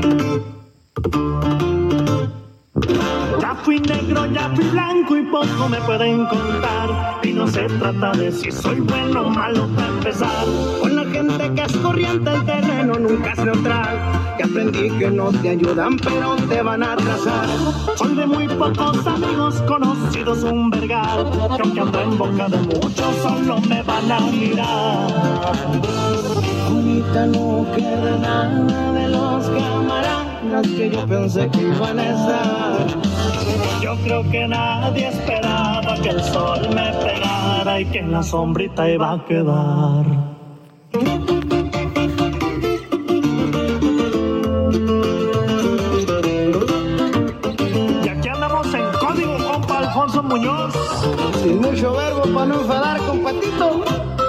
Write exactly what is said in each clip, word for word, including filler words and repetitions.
Ya fui negro, ya fui blanco y poco me pueden contar. Y no se trata de si soy bueno o malo para empezar. Con la gente que es corriente el terreno nunca es neutral. Que aprendí que no te ayudan pero te van a atrasar. Soy de muy pocos amigos conocidos un vergal. Que aunque ando en boca de muchos solo me van a mirar. Ahorita no queda nada de los camaradas que yo pensé que iban a estar. Yo creo que nadie esperaba que el sol me pegara y que en la sombrita iba a quedar. Y aquí andamos en código, compa Alfonso Muñoz. Sin mucho verbo para no enfadar, compatito.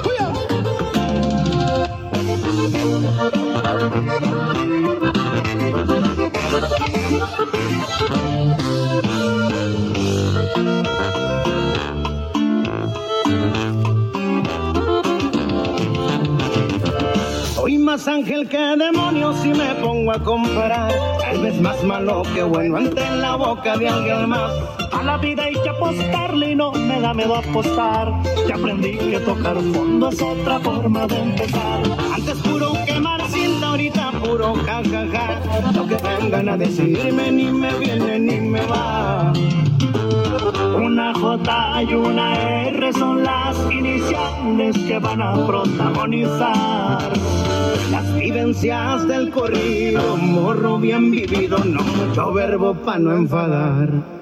Soy más ángel que demonio si me pongo a comparar. Tal vez más malo que bueno ante la boca de alguien más. A la vida hay que apostarle y no me da miedo apostar. Ya aprendí que tocar fondo es otra forma de empezar. Antes puro quemar cinta, ahorita puro jajaja. Lo que vengan a decirme ni me viene ni me va. Una J y una R son las iniciales que van a protagonizar las vivencias del corrido, morro bien vivido, no mucho verbo pa' no enfadar.